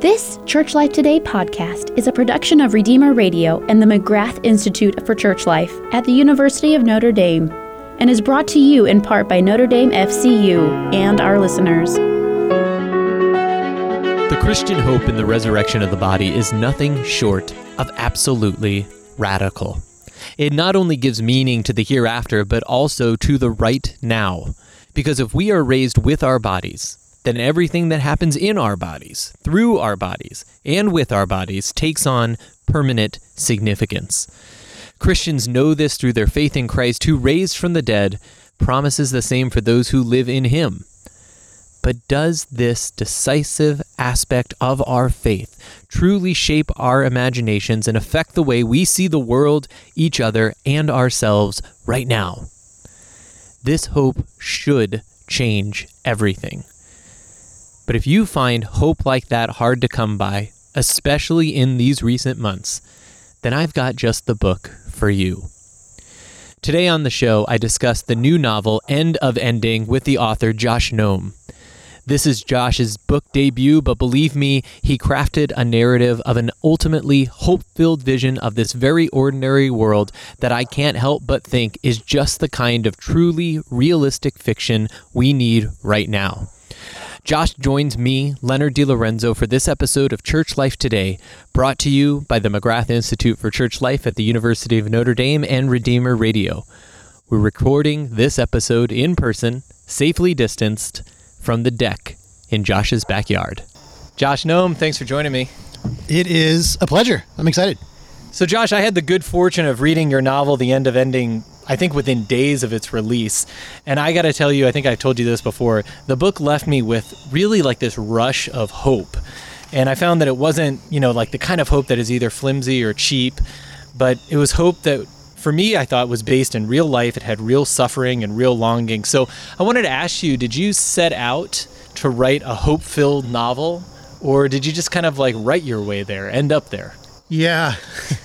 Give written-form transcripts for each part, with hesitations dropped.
This Church Life Today podcast is a production of Redeemer Radio and the McGrath Institute for Church Life at the University of Notre Dame, and is brought to you in part by Notre Dame FCU and our listeners. The Christian hope in the resurrection of the body is nothing short of absolutely radical. It not only gives meaning to the hereafter, but also to the right now. Because if we are raised with our bodies, then everything that happens in our bodies, through our bodies, and with our bodies takes on permanent significance. Christians know this through their faith in Christ, who raised from the dead, promises the same for those who live in him. But does this decisive aspect of our faith truly shape our imaginations and affect the way we see the world, each other, and ourselves right now? This hope should change everything. But if you find hope like that hard to come by, especially in these recent months, then I've got just the book for you. Today on the show, I discuss the new novel, End of Ending, with the author Josh Noem. This is Josh's book debut, but believe me, he crafted a narrative of an ultimately hope-filled vision of this very ordinary world that I can't help but think is just the kind of truly realistic fiction we need right now. Josh joins me, Leonard DiLorenzo, for this episode of Church Life Today, brought to you by the McGrath Institute for Church Life at the University of Notre Dame and Redeemer Radio. We're recording this episode in person, safely distanced, from the deck in Josh's backyard. Josh Noem, thanks for joining me. It is a pleasure. I'm excited. So Josh, I had the good fortune of reading your novel, The End of Ending, I think within days of its release. And I got to tell you, I think I've told you this before, the book left me with really like this rush of hope. And I found that it wasn't, like the kind of hope that is either flimsy or cheap, but it was hope that, for me, I thought was based in real life. It had real suffering and real longing. So I wanted to ask you, did you set out to write a hope-filled novel, or did you just kind of like write your way there, end up there? Yeah.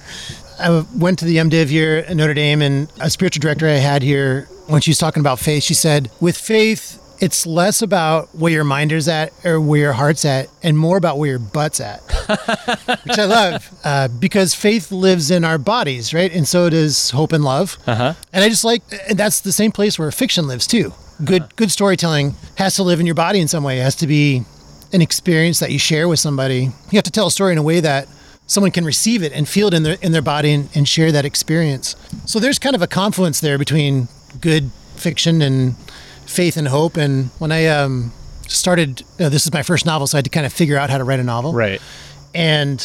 I went to the MDiv here at Notre Dame, and a spiritual director I had here, when she was talking about faith, she said, with faith, it's less about where your mind is at or where your heart's at, and more about where your butt's at, which I love, because faith lives in our bodies, right? And so does hope and love. Uh-huh. And I just and that's the same place where fiction lives too. Good storytelling has to live in your body in some way. It has to be an experience that you share with somebody. You have to tell a story in a way that someone can receive it and feel it in their body and share that experience. So there's kind of a confluence there between good fiction and faith and hope. And when I started, this is my first novel, so I had to kind of figure out how to write a novel. Right. And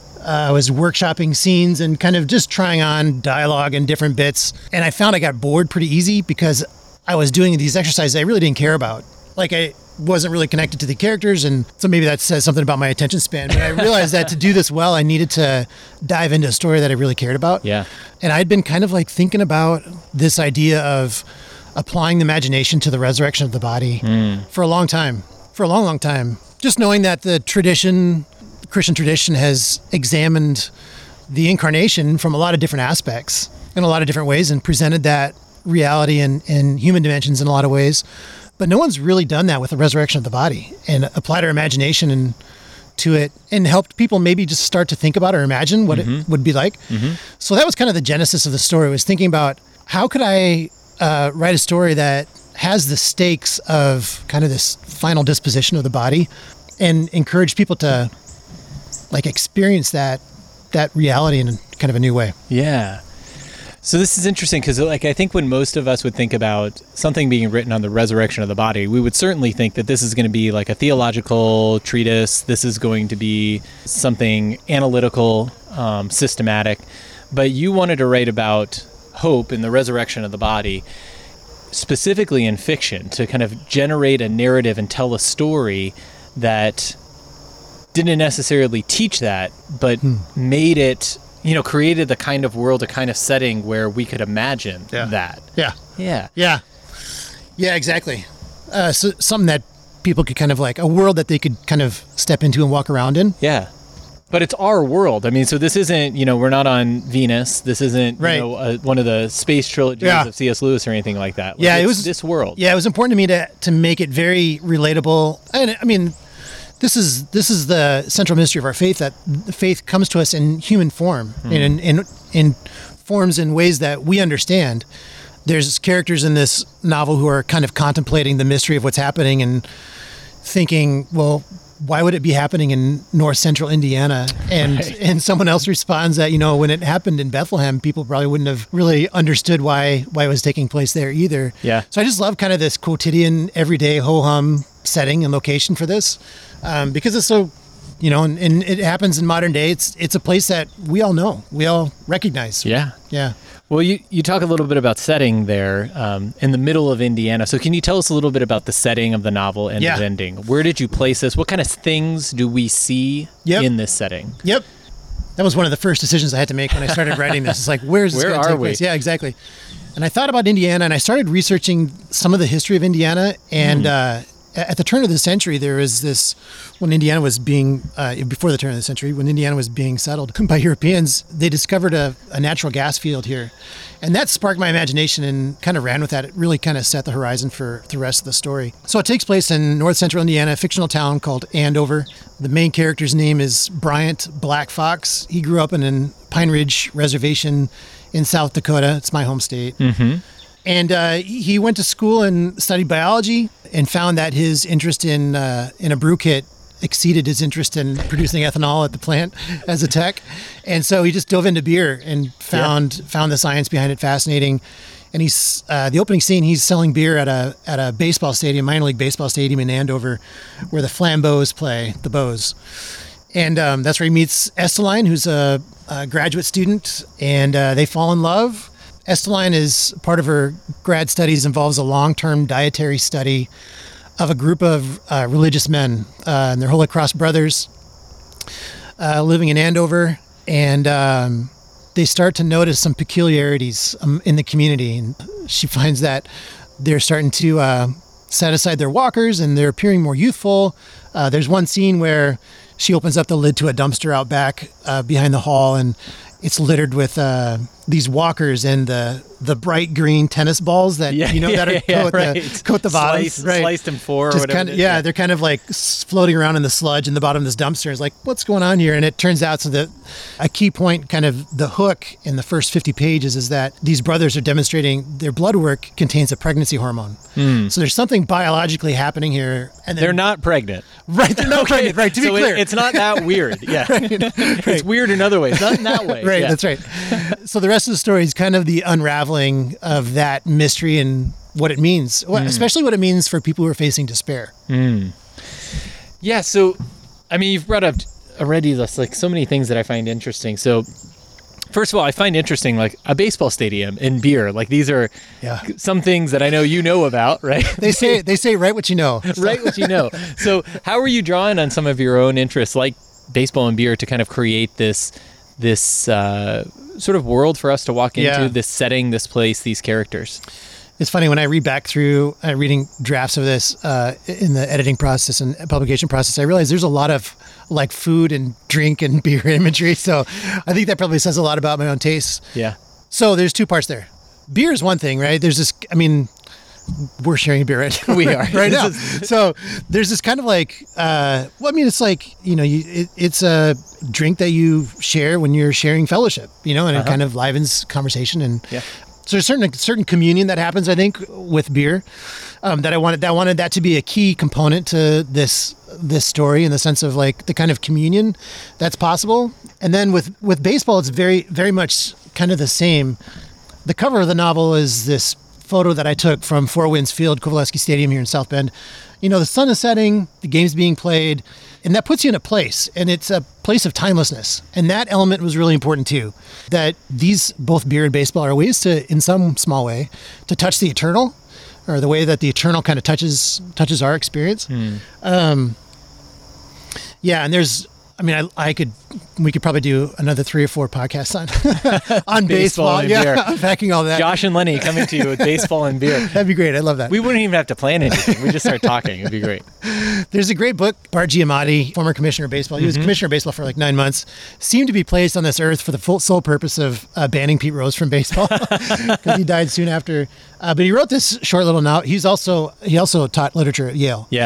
I was workshopping scenes and kind of just trying on dialogue and different bits. And I found I got bored pretty easy because I was doing these exercises I really didn't care about. Like I wasn't really connected to the characters, and so maybe that says something about my attention span. But I realized that to do this well, I needed to dive into a story that I really cared about. Yeah. And I'd been kind of like thinking about this idea of applying the imagination to the resurrection of the body for a long time, for a long, long time. Just knowing that the Christian tradition has examined the incarnation from a lot of different aspects in a lot of different ways and presented that reality in human dimensions in a lot of ways. But no one's really done that with the resurrection of the body and applied our imagination to it and helped people maybe just start to think about or imagine what it would be like. Mm-hmm. So that was kind of the genesis of the story, was thinking about how could I write a story that has the stakes of kind of this final disposition of the body and encourage people to like experience that reality in kind of a new way. Yeah. So this is interesting because I think when most of us would think about something being written on the resurrection of the body, we would certainly think that this is going to be like a theological treatise. This is going to be something analytical, systematic. But you wanted to write about hope in the resurrection of the body, specifically in fiction, to kind of generate a narrative and tell a story that didn't necessarily teach that, but made it, created the kind of world, a kind of setting where we could imagine that. Yeah, exactly. So something that people could kind of like, a world that they could kind of step into and walk around in. Yeah. But it's our world. I mean, so this isn't, we're not on Venus. This isn't, one of the space trilogies of C.S. Lewis or anything like that. It was this world. Yeah, it was important to me to make it very relatable. And I mean, this is the central mystery of our faith, that the faith comes to us in human form, and in forms in ways that we understand. There's characters in this novel who are kind of contemplating the mystery of what's happening and thinking, well, why would it be happening in north central Indiana? And someone else responds that, when it happened in Bethlehem, people probably wouldn't have really understood why it was taking place there either. Yeah. So I just love kind of this quotidian, everyday ho-hum setting and location for this, because it's so, and it happens in modern day. It's a place that we all know, we all recognize. Yeah. Yeah. Well, you talk a little bit about setting there in the middle of Indiana. So can you tell us a little bit about the setting of the novel and the ending? Where did you place this? What kind of things do we see in this setting? Yep. That was one of the first decisions I had to make when I started writing this. It's like, where is this going to take place? Yeah, exactly. And I thought about Indiana, and I started researching some of the history of Indiana. And at the turn of the century, there was this, when Indiana was being, before the turn of the century, when Indiana was being settled by Europeans, they discovered a natural gas field here. And that sparked my imagination and kind of ran with that. It really kind of set the horizon for the rest of the story. So it takes place in north central Indiana, a fictional town called Andover. The main character's name is Bryant Black Fox. He grew up in a Pine Ridge Reservation in South Dakota. It's my home state. Mm-hmm. And he went to school and studied biology and found that his interest in a brew kit exceeded his interest in producing ethanol at the plant as a tech. And so he just dove into beer and found the science behind it fascinating. And he's the opening scene, he's selling beer at a baseball stadium, minor league baseball stadium in Andover, where the Flambeaus play, the Bows. And that's where he meets Esteline, who's a graduate student, and they fall in love. Esteline is part of her grad studies involves a long-term dietary study of a group of religious men, and they're Holy Cross brothers living in Andover, and they start to notice some peculiarities in the community. And she finds that they're starting to set aside their walkers, and they're appearing more youthful. There's one scene where she opens up the lid to a dumpster out back behind the hall, and it's littered with these walkers and the bright green tennis balls that coat the bottom, sliced in four or whatever. They're kind of like floating around in the sludge in the bottom of this dumpster. It's like, what's going on here? And it turns out that a key point, kind of the hook in the first 50 pages, is that these brothers are demonstrating their blood work contains a pregnancy hormone. So there's something biologically happening here. And they're not pregnant. Right, they're not pregnant. Right, to be clear. It's not that weird. Yeah, right. It's weird in other ways, not in that way. Right, that's right. So the rest of the story is kind of the unraveling of that mystery and what it means, especially what it means for people who are facing despair. Yeah, so, I mean, you've brought up already like so many things that I find interesting. So, first of all, I find interesting like a baseball stadium and beer. Like these are some things that I know you know about, right? They say write what you know. Write what you know. So how are you drawing on some of your own interests like baseball and beer to kind of create this sort of world for us to walk into, this setting, this place, these characters? It's funny when I read back through reading drafts of this in the editing process and publication process, I realize there's a lot of like food and drink and beer imagery. So I think that probably says a lot about my own tastes. Yeah. So there's two parts there. Beer is one thing, right? There's this, I mean, we're sharing beer right now. We are. right now. So there's this kind of like, it's like, it's a drink that you share when you're sharing fellowship, and it kind of livens conversation. And so there's certain communion that happens, I think, with beer, that I wanted that to be a key component to this story, in the sense of like the kind of communion that's possible. And then with baseball, it's very, very much kind of the same. The cover of the novel is this photo that I took from Four Winds Field, Coveleski Stadium here in South Bend. The sun is setting, the game's being played, and that puts you in a place, and it's a place of timelessness. And that element was really important too, that both beer and baseball are ways to, in some small way, to touch the eternal, or the way that the eternal kind of touches our experience. And there's, we could probably do another 3 or 4 podcasts on baseball and beer. Unpacking all that. Josh and Lenny coming to you with baseball and beer. That'd be great. I love that. We wouldn't even have to plan anything. We just start talking. It'd be great. There's a great book. Bart Giamatti, former commissioner of baseball. He was commissioner of baseball for like 9 months. Seemed to be placed on this earth for the sole purpose of banning Pete Rose from baseball, because he died soon after. But he wrote this short little novel. He also taught literature at Yale. Yeah.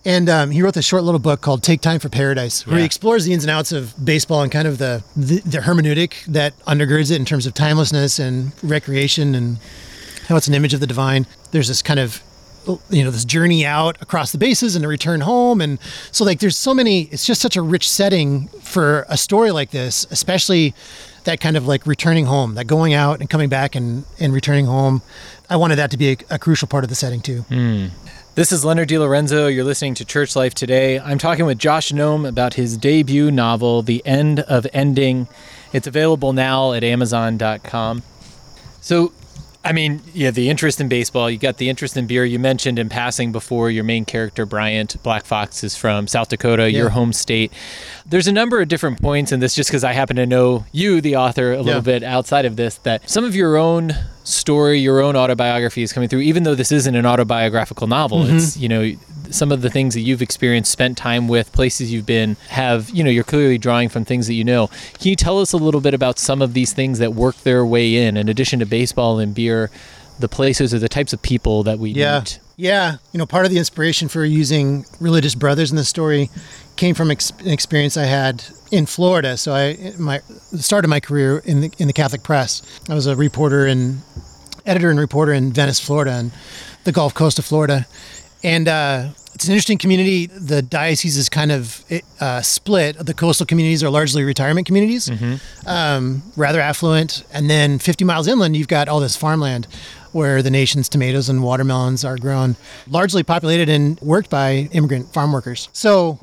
And he wrote this short little book called Take Time for Paradise, where he explores the ins and outs of baseball and kind of the hermeneutic that undergirds it in terms of timelessness and recreation and how it's an image of the divine. There's this kind of, this journey out across the bases and a return home. And so there's so many, it's just such a rich setting for a story like this, especially that kind of returning home, that going out and coming back and returning home. I wanted that to be a crucial part of the setting too. This is Leonard DiLorenzo. You're listening to Church Life Today. I'm talking with Josh Noem about his debut novel, The End of Ending. It's available now at Amazon.com. So, the interest in baseball, you got the interest in beer. You mentioned in passing before your main character, Bryant Black Fox, is from South Dakota, your home state. There's a number of different points in this, just because I happen to know you, the author, a little bit outside of this, that some of your own story, your own autobiography is coming through, even though this isn't an autobiographical novel. It's, some of the things that you've experienced, spent time with, places you've been, you're clearly drawing from things that you know. Can you tell us a little bit about some of these things that work their way in addition to baseball and beer, the places or the types of people that we meet? Yeah. Part of the inspiration for using religious brothers in the story came from an experience I had in Florida. So started my career in the Catholic press. I was a editor and reporter in Venice, Florida, and the Gulf Coast of Florida. And it's an interesting community. The diocese is kind of split. The coastal communities are largely retirement communities, rather affluent. And then 50 miles inland, you've got all this farmland where the nation's tomatoes and watermelons are grown, largely populated and worked by immigrant farm workers. So,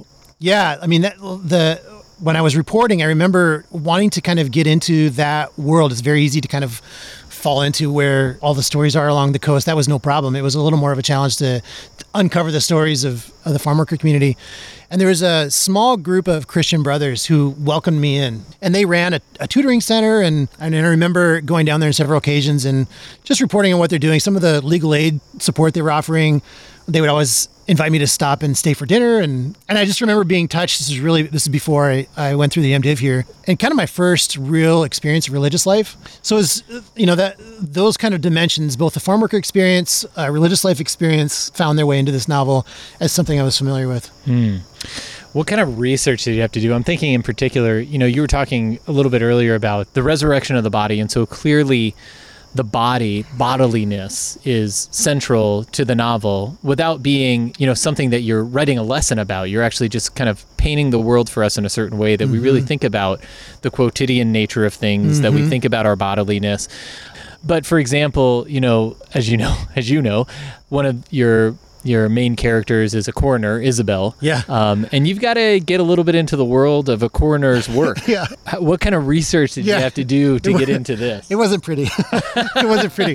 when I was reporting, I remember wanting to kind of get into that world. It's very easy to kind of fall into where all the stories are along the coast. That was no problem. It was a little more of a challenge to uncover the stories of the farm worker community. And there was a small group of Christian brothers who welcomed me in, and they ran a tutoring center. And I remember going down there on several occasions and just reporting on what they're doing, some of the legal aid support they were offering. They would always invite me to stop and stay for dinner. And I just remember being touched. This is before I went through the MDiv here, and kind of my first real experience of religious life. So it was, those kind of dimensions, both the farm worker experience, religious life experience, found their way into this novel as something I was familiar with. What kind of research did you have to do? I'm thinking in particular, you were talking a little bit earlier about the resurrection of the body. And so clearly the bodiliness is central to the novel without being, something that you're writing a lesson about. You're actually just kind of painting the world for us in a certain way that we really think about the quotidian nature of things, that we think about our bodiliness. But for example, as you know, one of your main characters is a coroner, Isabel. Yeah. And you've got to get a little bit into the world of a coroner's work. Yeah. What kind of research did you have to do to get into this? It wasn't pretty. It wasn't pretty.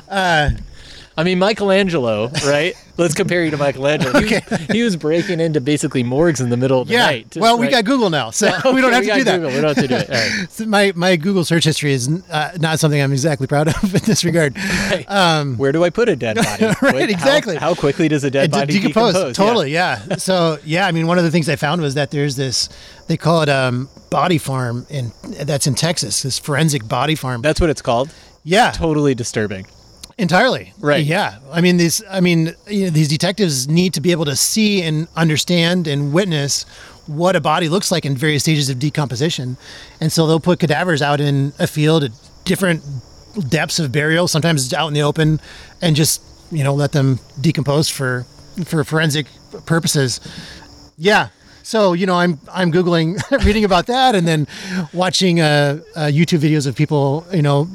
Michelangelo, right? Let's compare you to Michelangelo. He was breaking into basically morgues in the middle of the night. We got Google now, so we don't have to do that. We don't have to do it. All right. So my Google search history is not something I'm exactly proud of in this regard. Where do I put a dead body? Right, exactly. How quickly does a dead body decompose? Totally, yeah. So, one of the things I found was that there's this, they call it body farm, that's in Texas, this forensic body farm. That's what it's called? Yeah. Totally disturbing. Entirely. Right. Yeah. These detectives need to be able to see and understand and witness what a body looks like in various stages of decomposition. And so they'll put cadavers out in a field at different depths of burial, sometimes out in the open, and just, let them decompose for forensic purposes. Yeah. So, I'm Googling, reading about that, and then watching YouTube videos of people,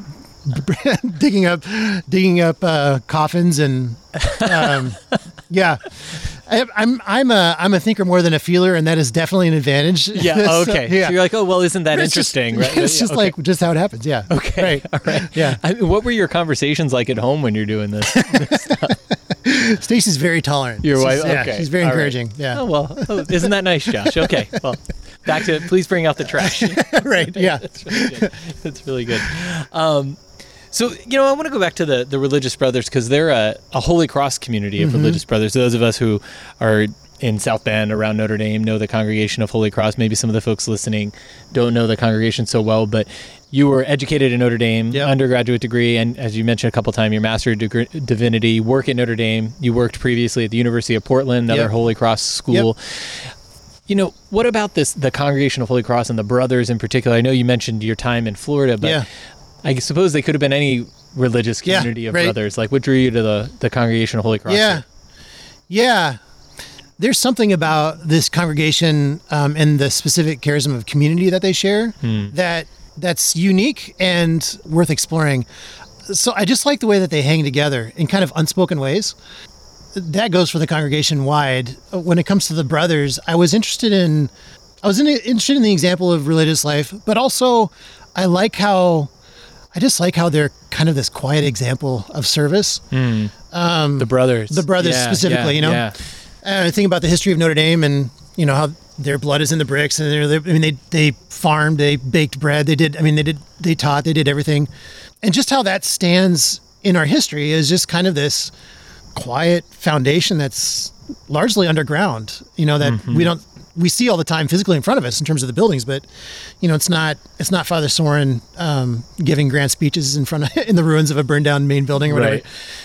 digging up coffins, and I'm a thinker more than a feeler, and that is definitely an advantage. Yeah. Okay. So you're like, oh well, isn't that interesting? Right? It's just just how it happens. Yeah. Okay. Right. All right. Yeah. What were your conversations like at home when you're doing this stuff? Stacy's very tolerant. Your wife. Yeah, okay. She's very encouraging. Right. Yeah. Oh well. Isn't that nice, Josh? Okay. Well, back to please bring out the trash. Right. Yeah. That's really good. That's really good. So, I want to go back to the Religious Brothers because they're a Holy Cross community of Religious Brothers. Those of us who are in South Bend around Notre Dame know the Congregation of Holy Cross. Maybe some of the folks listening don't know the congregation so well, but you were educated at Notre Dame, undergraduate degree, and as you mentioned a couple times, your Master of Divinity, work at Notre Dame. You worked previously at the University of Portland, another Holy Cross school. What about the Congregation of Holy Cross and the brothers in particular? I know you mentioned your time in Florida, but I suppose they could have been any religious community of brothers. Like, what drew you to the Congregation of Holy Cross? Yeah. There's something about this congregation and the specific charism of community that they share that's unique and worth exploring. So I just like the way that they hang together in kind of unspoken ways. That goes for the congregation wide. When it comes to the brothers, I was interested in the example of religious life, but also I just like how they're kind of this quiet example of service. The brothers specifically, I think about the history of Notre Dame and how their blood is in the bricks, and they farmed, they baked bread, they taught, they did everything, and just how that stands in our history is just kind of this quiet foundation that's largely underground. That we see all the time physically in front of us in terms of the buildings, but it's not Father Soren giving grand speeches in the ruins of a burned down main building or whatever.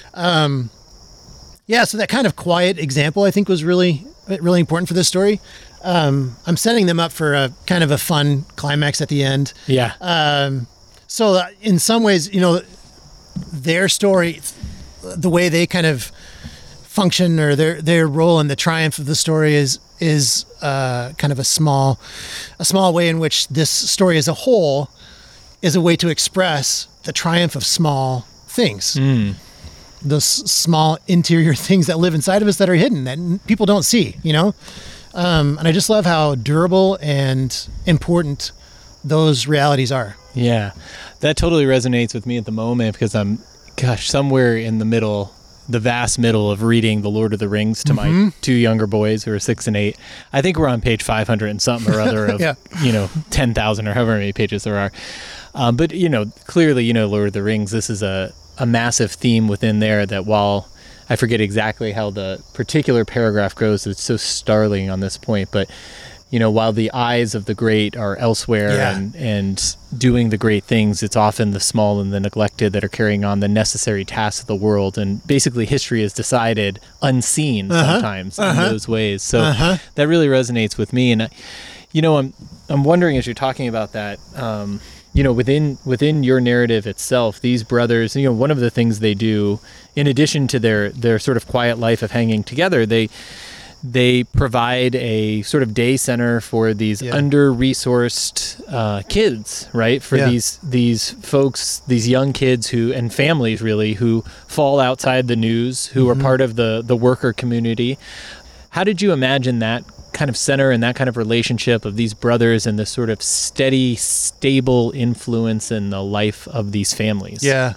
Right. So that kind of quiet example I think was really important for this story. I'm setting them up for a kind of a fun climax at the end. So in some ways, their story, the way they kind of function or their role in the triumph of the story is kind of a small way in which this story as a whole is a way to express the triumph of small things. Those small interior things that live inside of us that are hidden, that people don't see, and I just love how durable and important those realities are. Yeah, that totally resonates with me at the moment because I'm, somewhere in the vast middle of reading The Lord of the Rings to my two younger boys who are 6 and 8. I think we're on page 500 and something or other of, 10,000 or however many pages there are. But, clearly, Lord of the Rings, this is a massive theme within there that while I forget exactly how the particular paragraph goes, it's so startling on this point, but while the eyes of the great are elsewhere and doing the great things, it's often the small and the neglected that are carrying on the necessary tasks of the world. And basically history is decided unseen sometimes in those ways. So that really resonates with me. And, I'm wondering as you're talking about that, within your narrative itself, these brothers, one of the things they do, in addition to their sort of quiet life of hanging together, they provide a sort of day center for these under-resourced kids, right? For these folks, these young kids and families really, who fall outside the news, who are part of the worker community. How did you imagine that kind of center and that kind of relationship of these brothers and this sort of steady, stable influence in the life of these families? Yeah.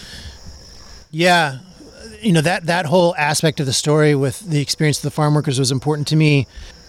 That whole aspect of the story with the experience of the farm workers was important to me.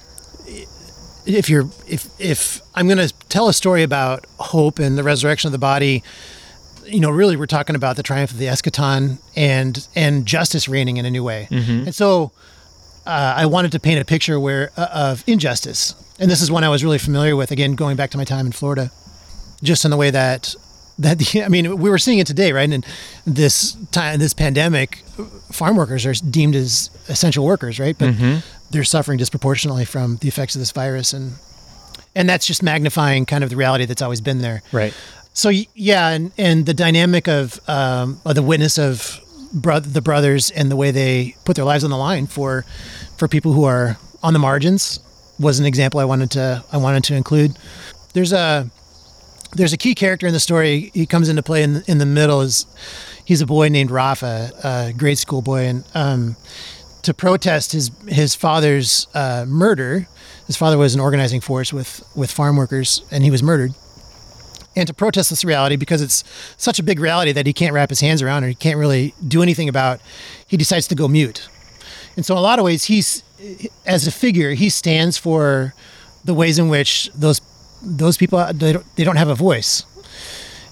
If I'm going to tell a story about hope and the resurrection of the body, really we're talking about the triumph of the eschaton and justice reigning in a new way. And so I wanted to paint a picture of injustice. And this is one I was really familiar with, again, going back to my time in Florida, just in the way that we were seeing it today, right? And this pandemic, farm workers are deemed as essential workers, right? But they're suffering disproportionately from the effects of this virus. And that's just magnifying kind of the reality that's always been there. Right. So, and the dynamic of the witness of the brothers and the way they put their lives on the line for people who are on the margins was an example I wanted to include. There's a key character in the story. He comes into play in the middle. He's a boy named Rafa, a grade school boy, and to protest his father's murder. His father was an organizing force with farm workers, and he was murdered. And to protest this reality, because it's such a big reality that he can't wrap his hands around or he can't really do anything about, he decides to go mute. And so in a lot of ways, as a figure, he stands for the ways in which those people, they don't have a voice.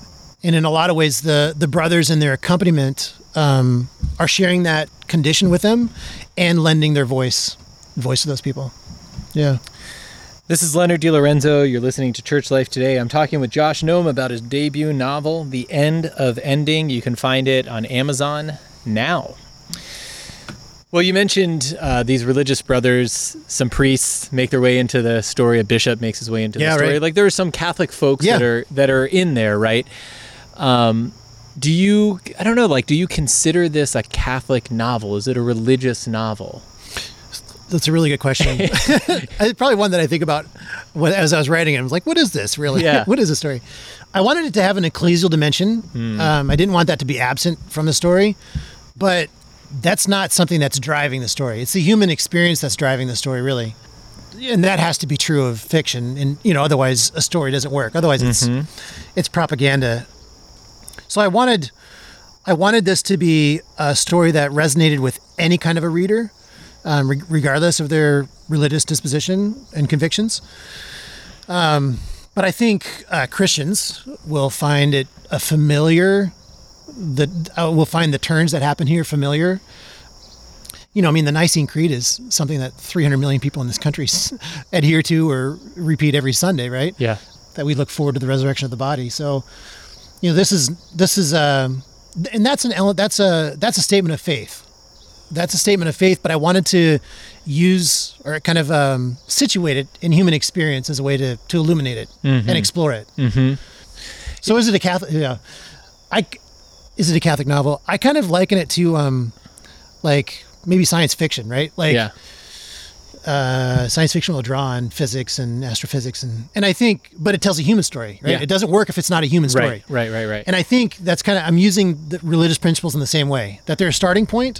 And in a lot of ways, the brothers and their accompaniment are sharing that condition with them and lending their voice to those people. Yeah. This is Leonard DiLorenzo. You're listening to Church Life Today. I'm talking with Josh Noem about his debut novel, The End of Ending. You can find it on Amazon now. Well, you mentioned these religious brothers, some priests make their way into the story, a bishop makes his way into the story. Right. Like there are some Catholic folks that are in there, right? Do you consider this a Catholic novel? Is it a religious novel? That's a really good question. It's probably one that I think about as I was writing it. I was like, what is this really? Yeah. What is the story? I wanted it to have an ecclesial dimension. I didn't want that to be absent from the story, but that's not something that's driving the story. It's the human experience that's driving the story, really. And that has to be true of fiction. And, otherwise a story doesn't work. Otherwise it's propaganda. So I wanted this to be a story that resonated with any kind of a reader, regardless of their religious disposition and convictions. But I think Christians will find it we'll find the turns that happen here familiar. The Nicene Creed is something that 300 million people in this country adhere to or repeat every Sunday, right? Yeah. That we look forward to the resurrection of the body. So, this is, and that's a statement of faith. That's a statement of faith, but I wanted to use or kind of situate it in human experience as a way to illuminate it and explore it. Mm-hmm. So is it a Catholic? Yeah, is it a Catholic novel? I kind of liken it to like maybe science fiction, right? Like science fiction will draw on physics and astrophysics and I think, but it tells a human story, right? Yeah. It doesn't work if it's not a human story. Right. And I think that's I'm using the religious principles in the same way, that they're a starting point,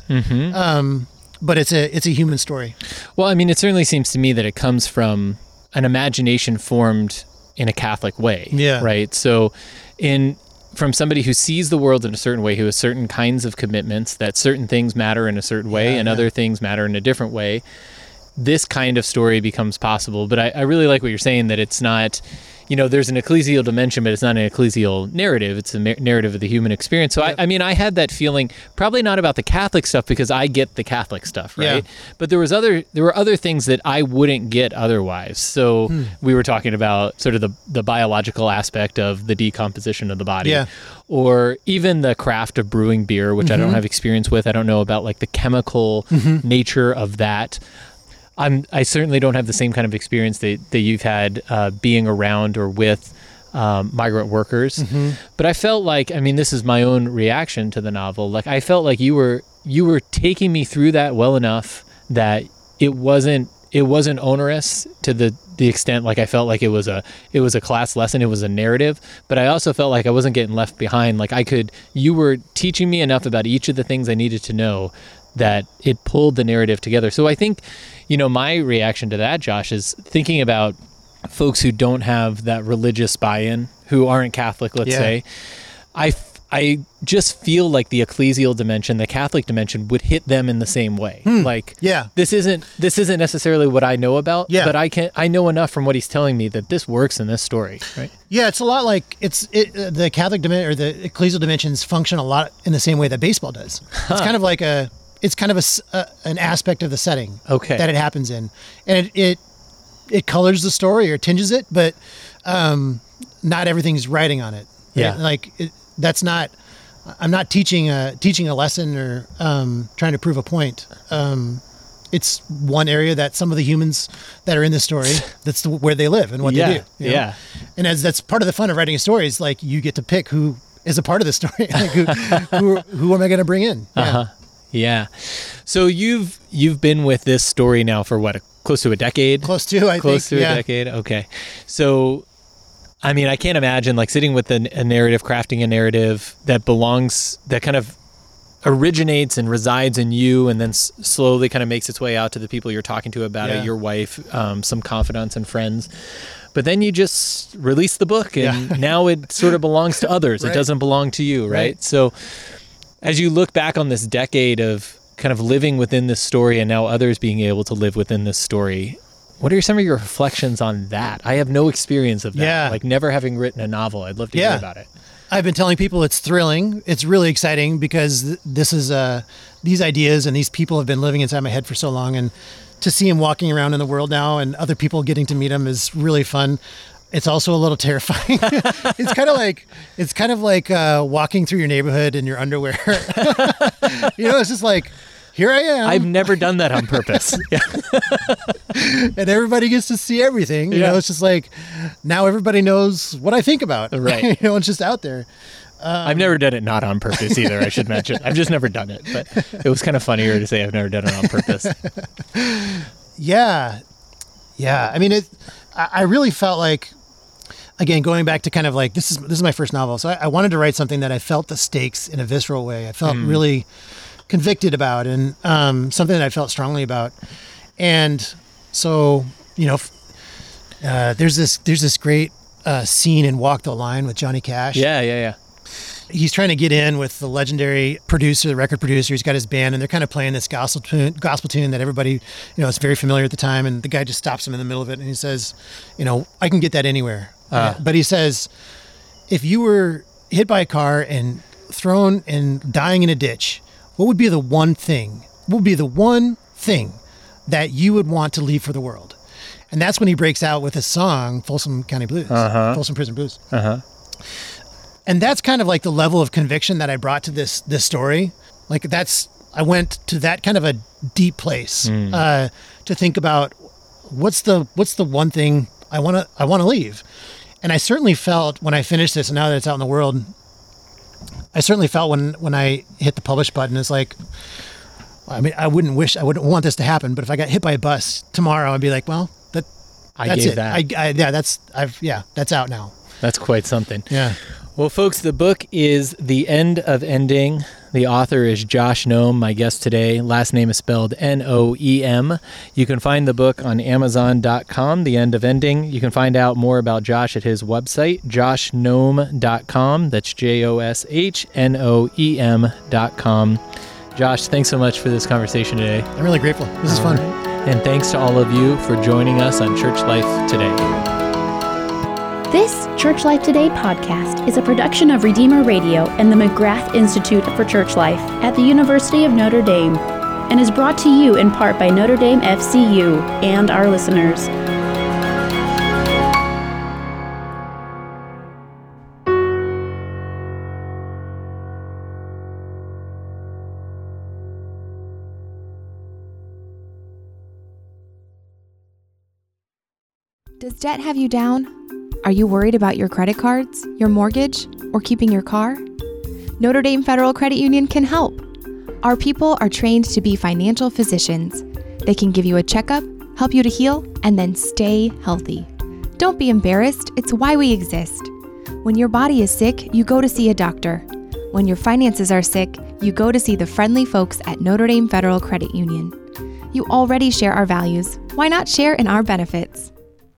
but it's a human story. Well, I mean, it certainly seems to me that it comes from an imagination formed in a Catholic way. Yeah. Right. So from somebody who sees the world in a certain way, who has certain kinds of commitments, that certain things matter in a certain way and other things matter in a different way, this kind of story becomes possible. But I really like what you're saying, that it's not, there's an ecclesial dimension, but it's not an ecclesial narrative. It's a narrative of the human experience. So, I had that feeling, probably not about the Catholic stuff, because I get the Catholic stuff, right? Yeah. But there were other things that I wouldn't get otherwise. So we were talking about sort of the biological aspect of the decomposition of the body, or even the craft of brewing beer, which I don't have experience with. I don't know about like the chemical nature of that. I certainly don't have the same kind of experience that you've had being around or with migrant workers. But I felt like, this is my own reaction to the novel. Like I felt like you were taking me through that well enough that it wasn't onerous to the extent, like I felt like it was a class lesson, it was a narrative, but I also felt like I wasn't getting left behind. Like you were teaching me enough about each of the things I needed to know that it pulled the narrative together. So I think, my reaction to that, Josh, is thinking about folks who don't have that religious buy-in, who aren't Catholic, let's say. I just feel like the ecclesial dimension, the Catholic dimension, would hit them in the same way. This isn't necessarily what I know about, but I know enough from what he's telling me that this works in this story, right? Yeah, it's a lot like the Catholic dimension or the ecclesial dimensions function a lot in the same way that baseball does. It's kind of like an aspect of the setting that it happens in, and it colors the story or tinges it, but not everything's writing on it. Yeah, that's not. I'm not teaching a lesson or trying to prove a point. It's one area that some of the humans that are in this story, that's where they live and what they do. You know? And that's part of the fun of writing a story, is like you get to pick who is a part of the story. Like who am I going to bring in? Yeah. So you've been with this story now for what, close to a decade? Close to a decade. Okay. So, I can't imagine like sitting with a narrative, crafting a narrative that kind of originates and resides in you, and then slowly kind of makes its way out to the people you're talking to about it, your wife, some confidants and friends. But then you just release the book, and now it sort of belongs to others. Right. It doesn't belong to you, right? So as you look back on this decade of kind of living within this story and now others being able to live within this story, what are some of your reflections on that? I have no experience of that, like never having written a novel. I'd love to hear about it. I've been telling people it's thrilling. It's really exciting because this is these ideas and these people have been living inside my head for so long, and to see them walking around in the world now and other people getting to meet them is really fun. It's also a little terrifying. It's kind of like walking through your neighborhood in your underwear. It's just like, here I am. I've never done that on purpose. Yeah. And everybody gets to see everything. You know, it's just like, now everybody knows what I think about. Right. It's just out there. I've never done it not on purpose either, I should mention. I've just never done it. But it was kind of funnier to say I've never done it on purpose. Yeah. I mean, I really felt like, again, going back to kind of like, this is my first novel. So I wanted to write something that I felt the stakes in a visceral way. I felt really convicted about, and something that I felt strongly about. And so, there's this great scene in Walk the Line with Johnny Cash. Yeah. He's trying to get in with the legendary producer, the record producer. He's got his band, and they're kind of playing this gospel tune that everybody, is very familiar at the time. And the guy just stops him in the middle of it, and he says, I can get that anywhere. But he says, if you were hit by a car and thrown and dying in a ditch, what would be the one thing? What would be the one thing that you would want to leave for the world? And that's when he breaks out with his song, Folsom County Blues, Folsom Prison Blues. And that's kind of like the level of conviction that I brought to this story. Like I went to that kind of a deep place to think about what's the one thing I want to leave. And I certainly felt when I finished this, and now that it's out in the world, I certainly felt when I hit the publish button, it's like, I mean, I wouldn't want this to happen, but if I got hit by a bus tomorrow, I'd be like, well, that's it. That's out now. That's quite something. Yeah. Well, folks, the book is The End of Ending. The author is Josh Noem, my guest today. Last name is spelled Noem. You can find the book on Amazon.com, The End of Ending. You can find out more about Josh at his website, joshnoem.com. That's JoshNoem.com. Josh, thanks so much for this conversation today. I'm really grateful. This is fun. And thanks to all of you for joining us on Church Life Today. This Church Life Today podcast is a production of Redeemer Radio and the McGrath Institute for Church Life at the University of Notre Dame, and is brought to you in part by Notre Dame FCU and our listeners. Does debt have you down? Are you worried about your credit cards, your mortgage, or keeping your car? Notre Dame Federal Credit Union can help. Our people are trained to be financial physicians. They can give you a checkup, help you to heal, and then stay healthy. Don't be embarrassed. It's why we exist. When your body is sick, you go to see a doctor. When your finances are sick, you go to see the friendly folks at Notre Dame Federal Credit Union. You already share our values. Why not share in our benefits?